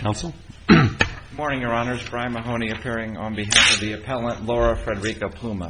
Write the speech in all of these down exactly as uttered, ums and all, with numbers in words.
Counsel? Good morning, Your Honors. Brian Mahoney appearing on behalf of the appellant Laura Frederica Pluma.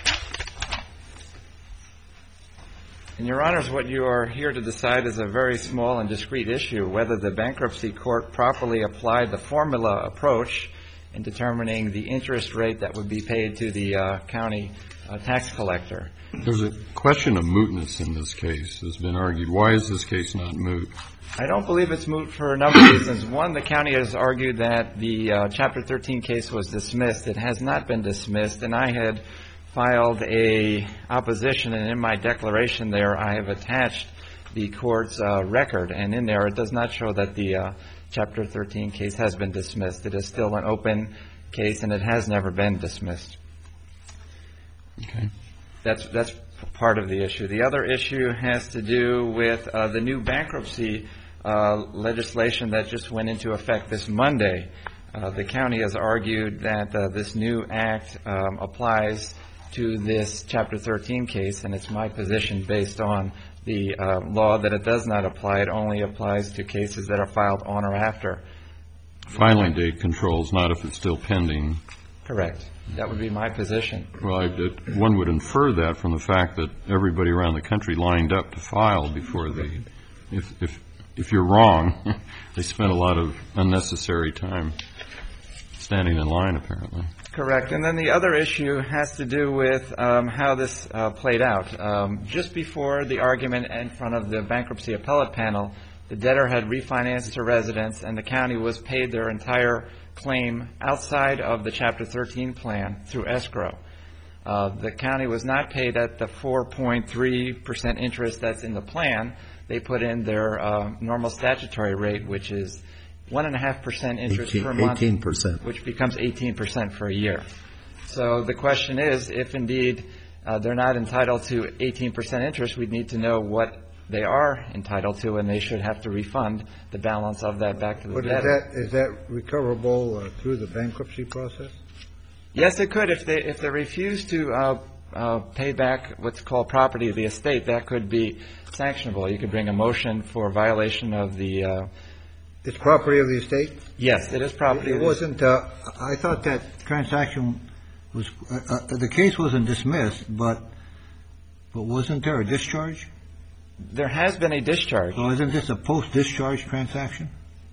And Your Honors, what you are here to decide is a very small and discrete issue, whether the bankruptcy court properly applied the formula approach in determining the interest rate that would be paid to the uh, county uh, tax collector. There's a question of mootness in this case has been argued. Why is this case not moot? I don't believe it's moot for a number of reasons. One, the county has argued that the uh, Chapter thirteen case was dismissed. It has not been dismissed, and I had filed a opposition, and in my declaration there I have attached the court's uh, record, and in there it does not show that the uh, Chapter thirteen case has been dismissed. It is still an open case, and it has never been dismissed. Okay. That's that's part of the issue. The other issue has to do with uh, the new bankruptcy uh, legislation that just went into effect this Monday. Uh, the county has argued that uh, this new act um, applies to this Chapter thirteen case, and it's my position based on the uh, law that it does not apply. It only applies to cases that are filed on or after. Filing date controls, not if it's still pending. Correct. That would be my position. Well, I, it, one would infer that from the fact that everybody around the country lined up to file before they, if if if you're wrong, they spent a lot of unnecessary time standing in line, apparently. Correct. And then the other issue has to do with um, how this uh, played out. Um, just before the argument in front of the bankruptcy appellate panel, the debtor had refinanced her residence, and the county was paid their entire claim outside of the Chapter thirteen plan through escrow. Uh, the county was not paid at the four point three percent interest that's in the plan. They put in their uh, normal statutory rate, which is one point five percent interest eighteen, per month, eighteen percent. which becomes eighteen percent for a year. So the question is, if indeed uh, they're not entitled to eighteen percent interest, we'd need to know what they are entitled to, and they should have to refund the balance of that back to the but debtor. But is that, is that recoverable uh, through the bankruptcy process? Yes, it could. If they if they refuse to uh, uh, pay back what's called property of the estate, that could be sanctionable. You could bring a motion for violation of the. Uh, it's property of the estate? Yes, it is property. It, it of the wasn't. Uh, I thought that transaction was uh, uh, the case wasn't dismissed, but but wasn't there a discharge? There has been a discharge. So isn't this a post-discharge transaction?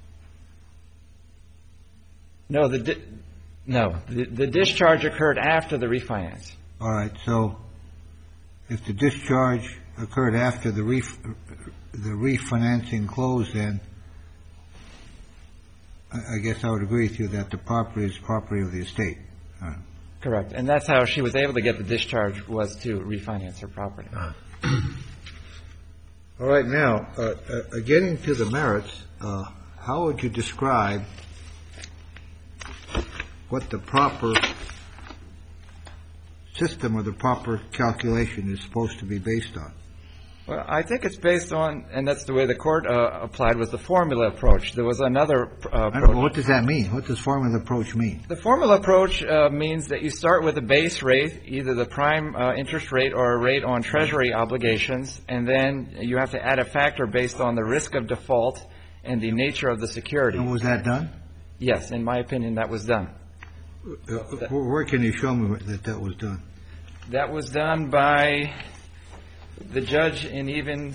No, the di- no the, the discharge occurred after the refinance. All right. So if the discharge occurred after the ref- the refinancing closed, then I, I guess I would agree with you that the property is property of the estate. Uh, Correct, and that's how she was able to get the discharge, was to refinance her property. uh. All right. Now, uh, uh, getting to the merits, uh, how would you describe what the proper system or the proper calculation is supposed to be based on? Well, I think it's based on, and that's the way the court uh, applied, was the formula approach. There was another uh, approach. I don't know, what does that mean? What does formula approach mean? The formula approach uh, means that you start with a base rate, either the prime uh, interest rate or a rate on Treasury obligations, and then you have to add a factor based on the risk of default and the nature of the security. And was that done? Yes, in my opinion, that was done. Uh, where can you show me that that was done? That was done by the judge in even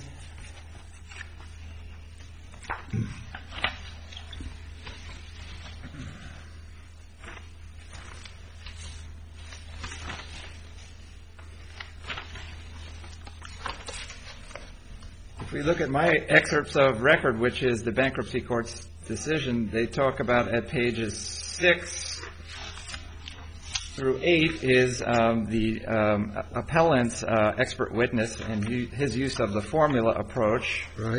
if we look at my excerpts of record, which is the bankruptcy court's decision, they talk about at pages six through eight is um, the um, appellant's uh, expert witness and he, his use of the formula approach. Right.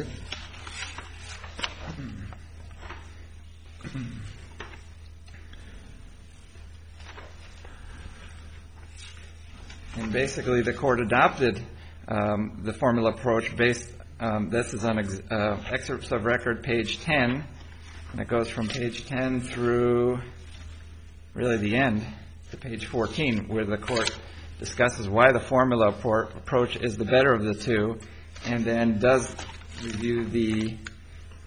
And basically the court adopted um, the formula approach based, um, this is on ex- uh, excerpts of record, page ten, and it goes from page ten through really the end to page fourteen, where the court discusses why the formula approach is the better of the two, and then does review the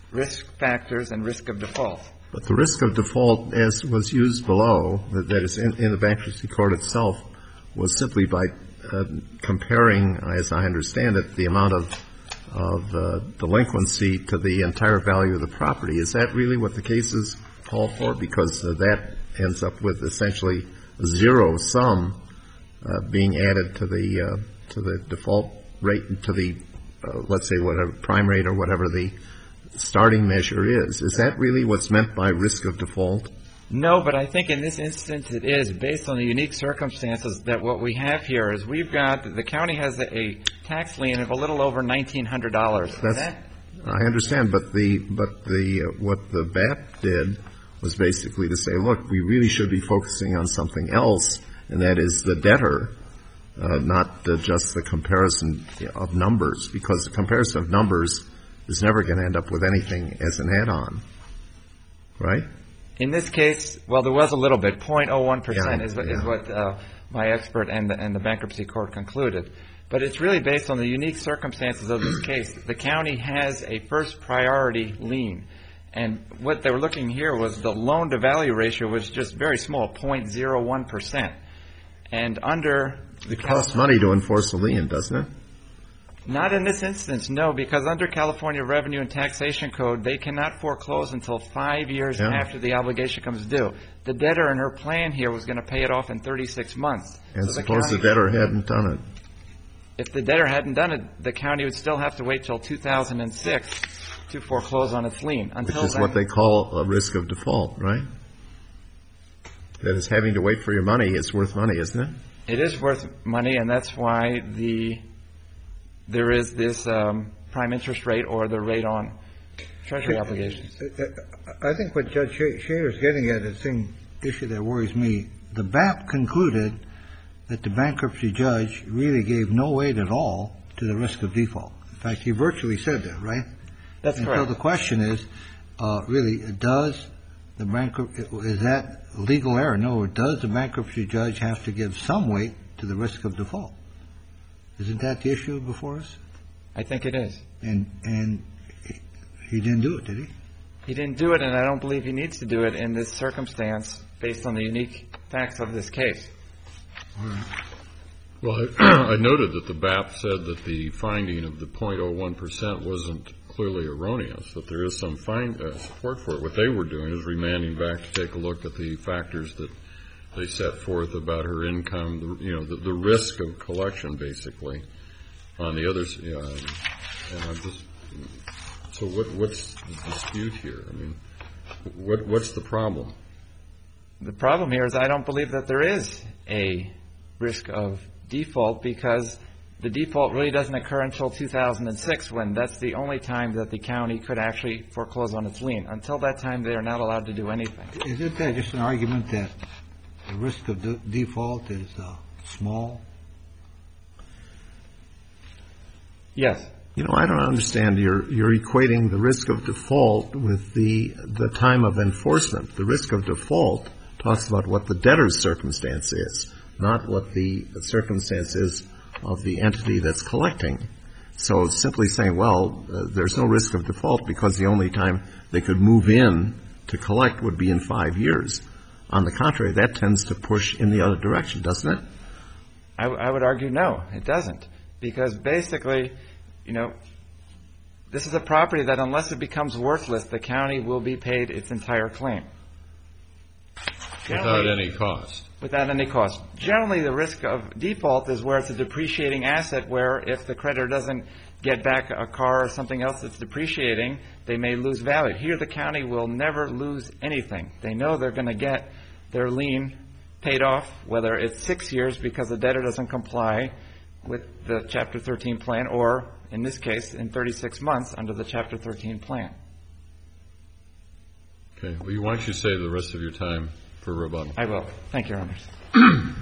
risk factors and risk of default. But the risk of default, as was used below, that, that is in, in the bankruptcy court itself, was simply by uh, comparing, as I understand it, the amount of of uh, delinquency to the entire value of the property. Is that really what the cases call for? Because uh, that ends up with essentially a zero sum uh, being added to the uh, to the default rate, to the uh, let's say whatever prime rate or whatever the starting measure is. Is that really what's meant by risk of default? No, but I think in this instance it is, based on the unique circumstances that what we have here is we've got, the county has a, a tax lien of a little over nineteen hundred dollars. That's, that, I understand, but the, but the, uh, what the B A P did was basically to say, look, we really should be focusing on something else, and that is the debtor, uh, not uh, just the comparison of numbers, because the comparison of numbers is never going to end up with anything as an add-on, right? In this case, well, there was a little bit. zero point zero one percent yeah, is, yeah. is what uh, my expert and the, and the bankruptcy court concluded. But it's really based on the unique circumstances of this case. The county has a first priority lien. And what they were looking here was the loan-to-value ratio was just very small, zero point zero one percent. And under the It costs money to enforce a lien, doesn't it? Not in this instance, no, because under California Revenue and Taxation Code, they cannot foreclose until five years yeah. after the obligation comes due. The debtor in her plan here was going to pay it off in thirty-six months. And so suppose the, county, the debtor hadn't done it. If the debtor hadn't done it, the county would still have to wait till two thousand six to foreclose on its lien. Until Which is then, what they call a risk of default, right? That is, having to wait for your money is worth money, isn't it? It is worth money, and that's why the there is this um, prime interest rate or the rate on Treasury obligations. I think what Judge Schader is getting at is the same issue that worries me. The B A P concluded that the bankruptcy judge really gave no weight at all to the risk of default. In fact, he virtually said that, right? That's and correct. So the question is, uh, really, does the bankrupt is that legal error? No, does the bankruptcy judge have to give some weight to the risk of default? Isn't that the issue before us? I think it is. And and he didn't do it, did he? He didn't do it, and I don't believe he needs to do it in this circumstance based on the unique facts of this case. All right. Well, I, I noted that the B A P said that the finding of the zero point zero one percent wasn't clearly erroneous, that there is some find, uh, support for it. What they were doing is remanding back to take a look at the factors that they set forth about her income, the, you know, the, the risk of collection, basically, on the others. Um, and I'm just, so what, what's the dispute here? I mean, what, what's the problem? The problem here is I don't believe that there is a risk of default because the default really doesn't occur until two thousand six, when that's the only time that the county could actually foreclose on its lien. Until that time, they are not allowed to do anything. Isn't that just an argument that the risk of de- default is uh, small? Yes. You know, I don't understand. You're you're equating the risk of default with the the time of enforcement. The risk of default talks about what the debtor's circumstance is, not what the circumstance is of the entity that's collecting. So simply saying, well, uh, there's no risk of default because the only time they could move in to collect would be in five years. On the contrary, that tends to push in the other direction, doesn't it? I, w- I would argue no, it doesn't. Because basically, you know, this is a property that unless it becomes worthless, the county will be paid its entire claim. Without Generally, any cost. Without any cost. Generally, the risk of default is where it's a depreciating asset, where if the creditor doesn't get back a car or something else that's depreciating, they may lose value. Here, the county will never lose anything. They know they're going to get their lien paid off, whether it's six years because the debtor doesn't comply with the Chapter thirteen plan, or, in this case, in thirty-six months under the Chapter thirteen plan. Okay. Well, you, why don't you save the rest of your time for rebuttal? I will. Thank you, Your Honors.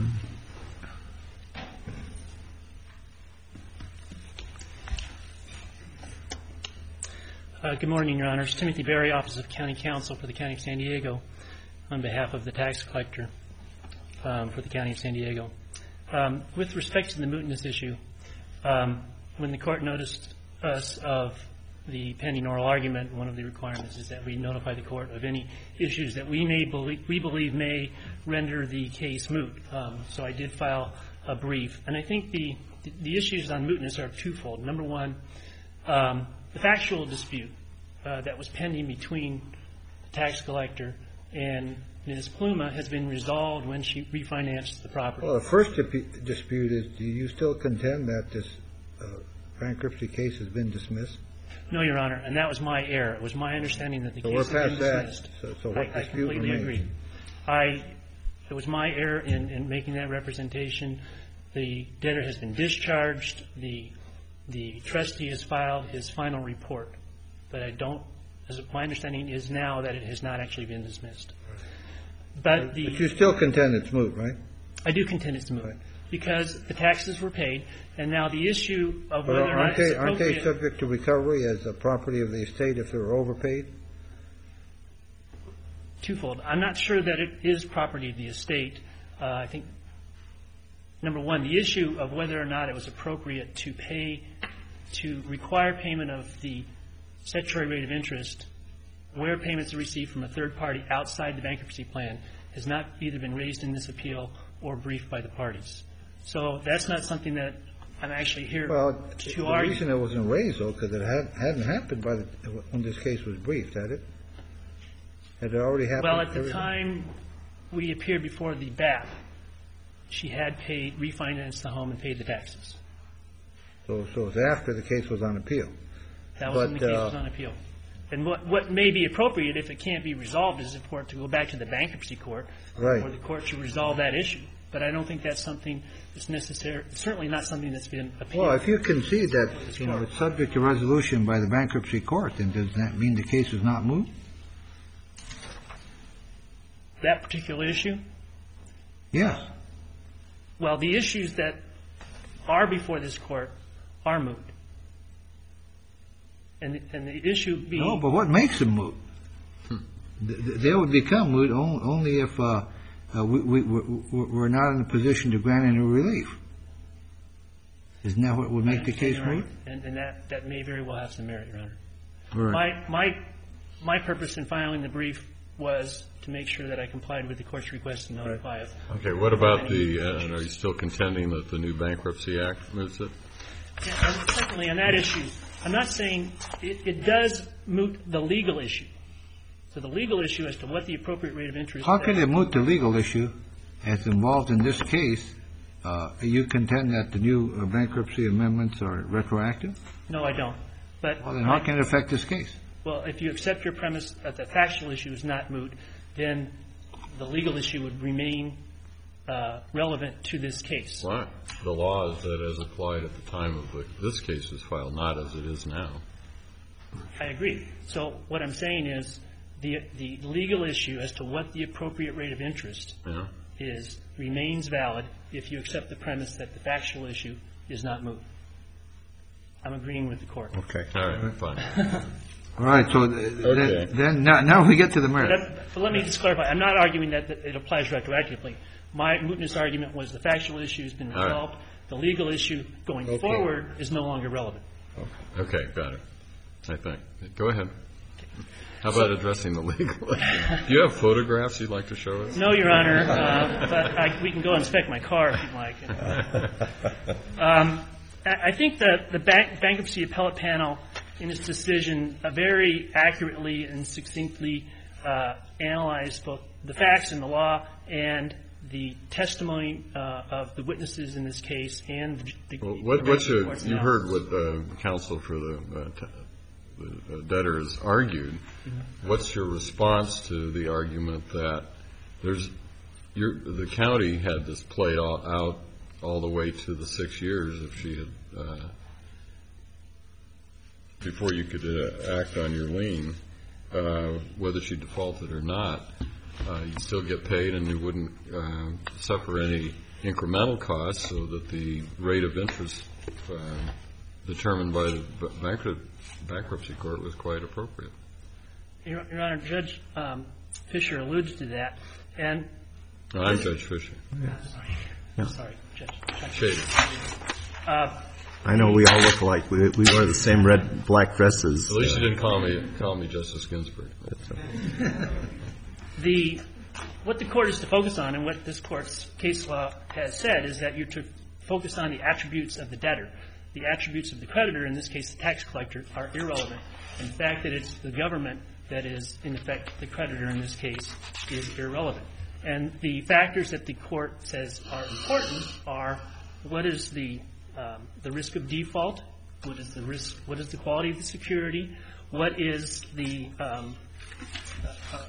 Uh, good morning, Your Honors. Timothy Berry, Office of County Counsel for the County of San Diego, on behalf of the tax collector um, for the County of San Diego. Um, with respect to the mootness issue, um, when the court noticed us of the pending oral argument, one of the requirements is that we notify the court of any issues that we may believe, we believe may render the case moot. Um, so I did file a brief. And I think the, the issues on mootness are twofold. Number one, um, the factual dispute uh, that was pending between the tax collector and Miz Pluma has been resolved when she refinanced the property. Well, the first dipu- dispute is, do you still contend that this uh, bankruptcy case has been dismissed? No, Your Honor, and that was my error. It was my understanding that the So case we're had been past that. dismissed. So, so what I, I dispute completely remains? agree. I, it was my error in, in making that representation. The debtor has been discharged. The, the trustee has filed his final report. But I don't, as my understanding is now that it has not actually been dismissed. But the... But you still contend it's moot, right? I do contend it's moot. Right. Because the taxes were paid, and now the issue of But whether or not aren't it's they, aren't they appropriate... subject to recovery as a property of the estate if they were overpaid? Twofold. I'm not sure that it is property of the estate. Uh, I think, number one, the issue of whether or not it was appropriate to pay, to require payment of the statutory rate of interest where payments are received from a third party outside the bankruptcy plan has not either been raised in this appeal or briefed by the parties. So that's not something that I'm actually here Well, to the argue. reason it wasn't raised, though, because it had, hadn't happened by the, when this case was briefed, had it? Had it already happened? Well, at the everything? time we appeared before the B A P, she had paid, refinanced the home and paid the taxes. So, so it was after the case was on appeal. That was when the But, case uh, was on appeal. And what, what may be appropriate if it can't be resolved is for it to go back to the bankruptcy court. Right. Or the court should resolve that issue. But I don't think that's something that's necessary, certainly not something that's been appealed. Well, if you concede that, you know, it's subject to resolution by the bankruptcy court, then does that mean the case is not moot? That particular issue? Yes. Well, the issues that are before this court are moot. And the, and the issue being... No, but what makes them moot? Th- th- They would become moot on- only if uh, uh, we, we, we- we're not in a position to grant any relief. Isn't that what would make the case moot? And, and that, that may very well have some merit, Your Honor. Right. My, my, my purpose in filing the brief was to make sure that I complied with the court's request to notify of... Okay, what about the, uh, and are you still contending that the new Bankruptcy Act moves it? And and secondly, on that issue, I'm not saying it, it does moot the legal issue. So the legal issue as to what the appropriate rate of interest... How can it moot the legal issue as involved in this case? Uh, you contend that the new uh, bankruptcy amendments are retroactive? No, I don't. But Well, then how can it affect this case? Well, if you accept your premise that the factual issue is not moot, then the legal issue would remain uh, relevant to this case. Why? The law is that as applied at the time of the, this case was filed, not as it is now. I agree. So what I'm saying is the the legal issue as to what the appropriate rate of interest Yeah. is remains valid if you accept the premise that the factual issue is not moot. I'm agreeing with the court. Okay. All right, fine. All right. So th- Okay. then, then now, now we get to the But, merit. that, but let me just clarify. I'm not arguing that, that it applies retroactively. My mootness argument was the factual issue has been All right. resolved. The legal issue going Okay. forward is no longer relevant. Okay, got it. I think. Go ahead. How about addressing the legal issue? Do you have photographs you'd like to show us? No, Your Honor, uh, but I, we can go inspect my car if you'd like. Um, I I think that the bank, bankruptcy appellate panel, in its decision, uh, very accurately and succinctly uh, analyzed both the facts and the law and the testimony uh, of the witnesses in this case and the, the Well, what, what's the your, court's you heard analysis. what the counsel for the, uh, t- the uh, debtors argued. Mm-hmm. What's What's your response to the argument that there's, your, the county had this played all, out all the way to the six years if she had, uh, before you could uh, act on your lien, uh, whether she defaulted or not, uh, you'd still get paid and you wouldn't uh, suffer any incremental costs, so that the rate of interest uh, determined by the b- bankrupt, bankruptcy court was quite appropriate. Your, Your Honor, Judge um, Fisher alludes to that, and I'm Judge Fisher. sorry, sorry, Judge. Judge Shady. Uh, I know we all look alike. We, we wear the same red, black dresses. At least you didn't call me, call me Justice Ginsburg. The, what the court is to focus on and what this court's case law has said is that you're to focus on the attributes of the debtor. The attributes of the creditor, in this case the tax collector, are irrelevant. And the fact that it's the government that is, in effect, the creditor in this case is irrelevant. And the factors that the court says are important are what is the um, the risk of default, what is the risk, what is the quality of the security, what is the um, uh,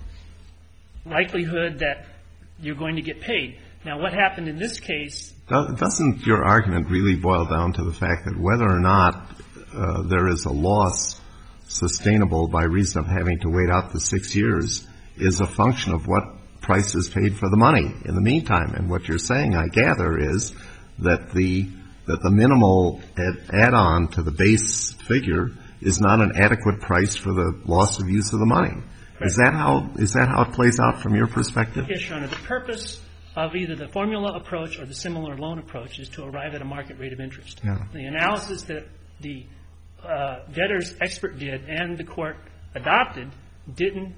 likelihood that you're going to get paid. Now, what happened in this case? Doesn't your argument really boil down to the fact that whether or not uh, there is a loss sustainable by reason of having to wait out the six years is a function of what price is paid for the money in the meantime? And what you're saying, I gather, is that the that the minimal add, add-on to the base figure is not an adequate price for the loss of use of the money. Right. Is that how is that how it plays out from your perspective? Yes, Your Honor. The purpose of either the formula approach or the similar loan approach is to arrive at a market rate of interest. Yeah. The analysis that the uh, debtor's expert did and the court adopted didn't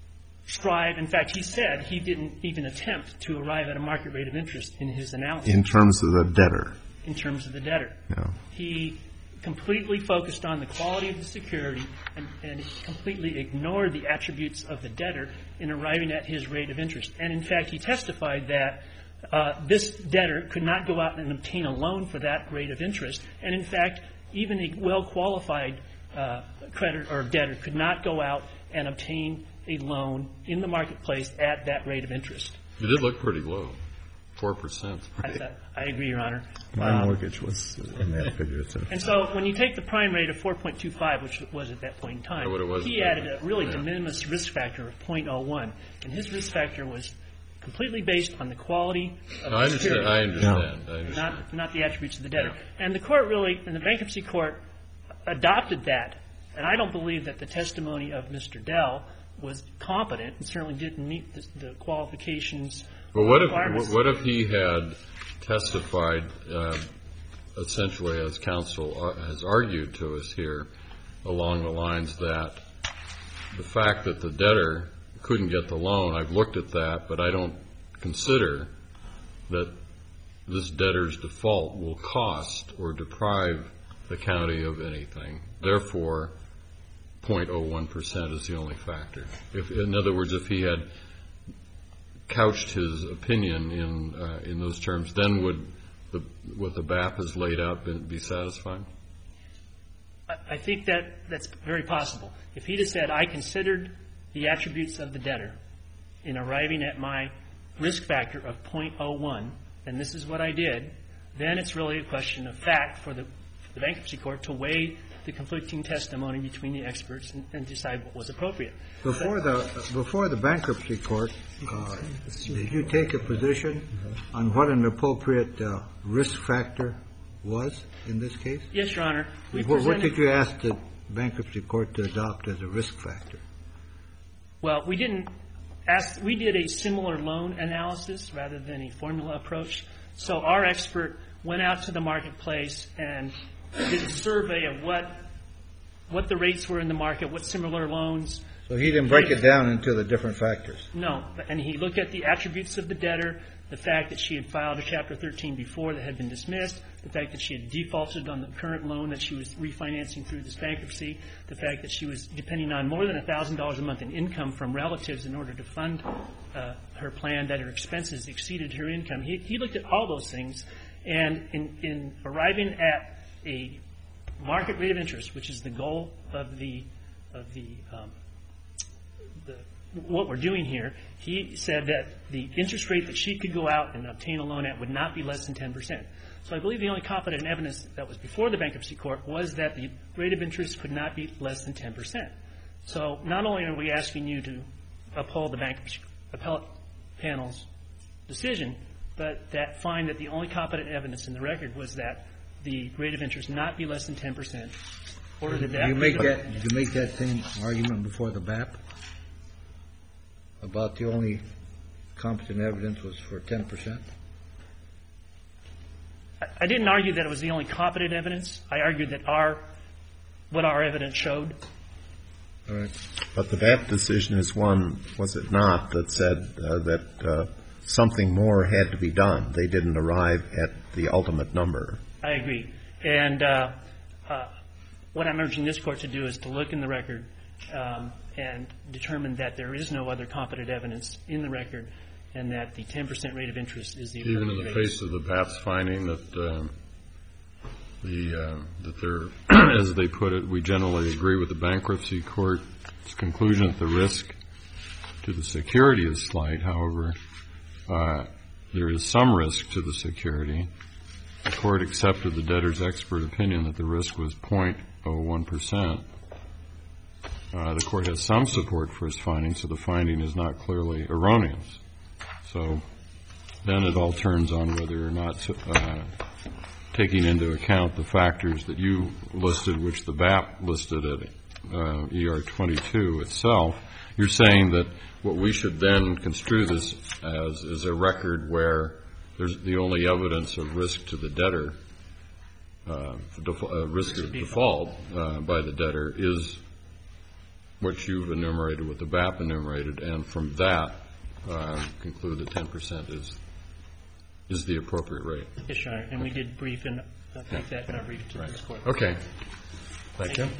strive. In fact, he said he didn't even attempt to arrive at a market rate of interest in his analysis. In terms of the debtor. In terms of the debtor. Yeah. He completely focused on the quality of the security and, and completely ignored the attributes of the debtor in arriving at his rate of interest. And, in fact, he testified that uh, this debtor could not go out and obtain a loan for that rate of interest. And, in fact, even a well-qualified uh, creditor or debtor could not go out and obtain a loan in the marketplace at that rate of interest. It did look pretty low, four percent. I, I agree, Your Honor. My um, mortgage was in that figure. So. And so when you take the prime rate of four point two five, which it was at that point in time, what it was he added a really yeah. de minimis risk factor of zero point zero one. And his risk factor was completely based on the quality of No, I the understand. security. I understand. Yeah. I understand. Not, not the attributes of the debtor. Yeah. And the court really, and the bankruptcy court, adopted that. And I don't believe that the testimony of Mister Dell was competent and certainly didn't meet the, the qualifications. Well, what if requirements. what if he had testified uh, essentially, as counsel has argued to us here, along the lines that the fact that the debtor couldn't get the loan, I've looked at that, but I don't consider that this debtor's default will cost or deprive the county of anything. Therefore, zero point zero one percent is the only factor. If, in other words, if he had couched his opinion in uh, in those terms, then would the, what the B A P has laid out be satisfied? I think that that's very possible. If he'd have said, I considered the attributes of the debtor in arriving at my risk factor of zero point zero one, and this is what I did, then it's really a question of fact for the, for the bankruptcy court to weigh the conflicting testimony between the experts and, and decide what was appropriate. Before the before the bankruptcy court, uh, did you take a position on what an appropriate uh, risk factor was in this case? Yes, Your Honor. We what, what presented, did you ask the bankruptcy court to adopt as a risk factor? Well, we didn't ask. We did a similar loan analysis rather than a formula approach. So our expert went out to the marketplace and did a survey of what what the rates were in the market, what similar loans. So he didn't break it down into the different factors. No, and he looked at the attributes of the debtor, the fact that she had filed a Chapter thirteen before that had been dismissed, the fact that she had defaulted on the current loan that she was refinancing through this bankruptcy, the fact that she was depending on more than one thousand dollars a month in income from relatives in order to fund uh, her plan, that her expenses exceeded her income. He, he looked at all those things, and in, in arriving at a market rate of interest, which is the goal of the of the, um, the what we're doing here, he said that the interest rate that she could go out and obtain a loan at would not be less than ten percent. So I believe the only competent evidence that was before the bankruptcy court was that the rate of interest could not be less than ten percent. So not only are we asking you to uphold the bankruptcy appellate panel's decision, but that find that the only competent evidence in the record was that the rate of interest not be less than ten percent. Order that Did you make that, did you make that same argument before the B A P about the only competent evidence was for ten percent? I didn't argue that it was the only competent evidence. I argued that our, what our evidence showed. All right. But the B A P decision is one, was it not, that said uh, that uh, something more had to be done. They didn't arrive at the ultimate number. I agree. And uh, uh, what I'm urging this Court to do is to look in the record um, and determine that there is no other competent evidence in the record and that the ten percent rate of interest is the appropriate Even in the rate. face of the B A P's finding that uh, the uh, that they're, as they put it, we generally agree with the bankruptcy court's conclusion that the risk to the security is slight. However, uh, there is some risk to the security. The court accepted the debtor's expert opinion that the risk was zero point zero one percent. Uh, the court has some support for its finding, so the finding is not clearly erroneous. So then it all turns on whether or not uh, taking into account the factors that you listed, which the B A P listed at uh, E R twenty-two itself. You're saying that what we should then construe this as is a record where there's the only evidence of risk to the debtor, uh, def- uh, risk of default uh, by the debtor is what you've enumerated, what the B A P enumerated, and from that uh, conclude that ten percent is is the appropriate rate. Yes, Your Honor. And we did brief and uh, make that in our brief to Right. this Court. Okay. Thank you.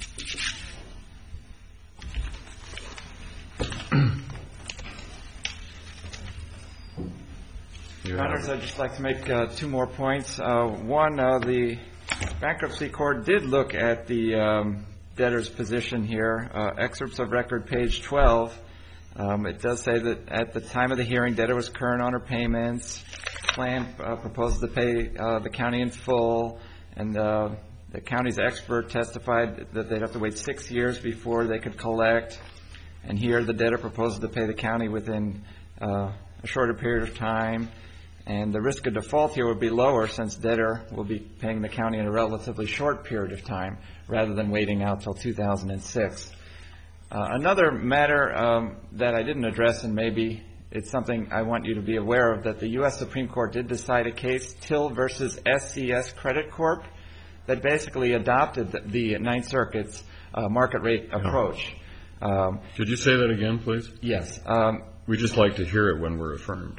Your Honors, I'd just like to make uh, two more points. Uh, one, uh, the bankruptcy court did look at the um, debtor's position here. Uh, excerpts of record, page twelve. Um, it does say that at the time of the hearing, debtor was current on her payments. Plan uh, proposed to pay uh, the county in full, and uh, the county's expert testified that they'd have to wait six years before they could collect. And here, the debtor proposed to pay the county within uh, a shorter period of time. And the risk of default here would be lower since debtor will be paying the county in a relatively short period of time rather than waiting out till two thousand six. Uh, another matter um, that I didn't address, and maybe it's something I want you to be aware of, that the U S Supreme Court did decide a case, Till versus S C S Credit Corp, that basically adopted the, the Ninth Circuit's uh, market rate approach. Um, Could you say that again, please? yes. Um, We just like to hear it when we're affirmed.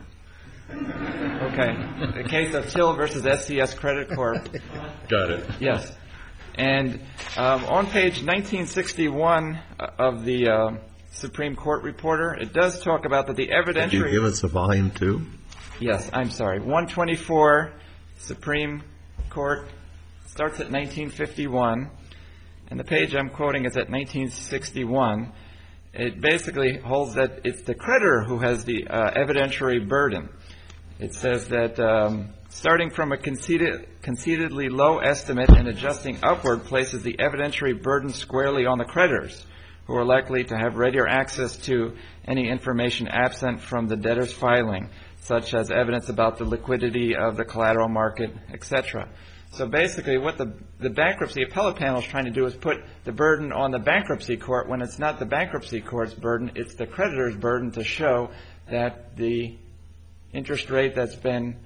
okay. The case of Till versus S C S Credit Corp. Got it. Yes. And um, on page nineteen sixty-one of the uh, Supreme Court Reporter, it does talk about that the evidentiary... Could you give us a volume two? Yes, I'm sorry. one twenty-four, Supreme Court, starts at nineteen fifty-one, and the page I'm quoting is at nineteen sixty-one. It basically holds that it's the creditor who has the uh, evidentiary burden. It says that um, starting from a conceded, conceitedly low estimate and adjusting upward places the evidentiary burden squarely on the creditors, who are likely to have readier access to any information absent from the debtor's filing, such as evidence about the liquidity of the collateral market, et cetera. So basically what the, the bankruptcy appellate panel is trying to do is put the burden on the bankruptcy court when it's not the bankruptcy court's burden, it's the creditor's burden to show that the interest rate that's been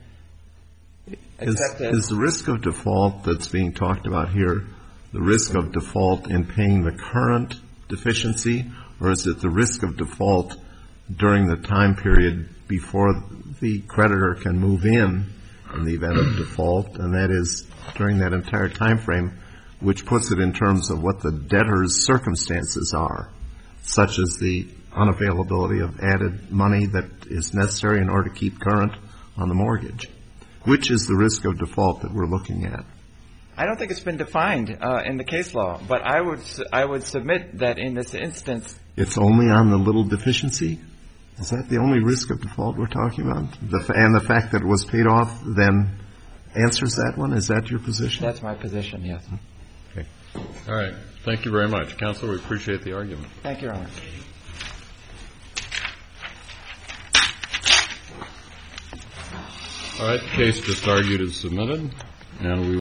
accepted. Is, is the risk of default that's being talked about here the risk of default in paying the current deficiency, or is it the risk of default during the time period before the creditor can move in in the event of default, and that is during that entire time frame, which puts it in terms of what the debtor's circumstances are, such as the unavailability of added money that is necessary in order to keep current on the mortgage? Which is the risk of default that we're looking at? I don't think it's been defined uh, in the case law, but I would I would submit that in this instance... It's only on the little deficiency? Is that the only risk of default we're talking about? The, and the fact that it was paid off then answers that one? Is that your position? That's my position, yes. Okay. All right. Thank you very much. Counsel, we appreciate the argument. Thank you, Your Honor. All right. The case just argued is submitted, and we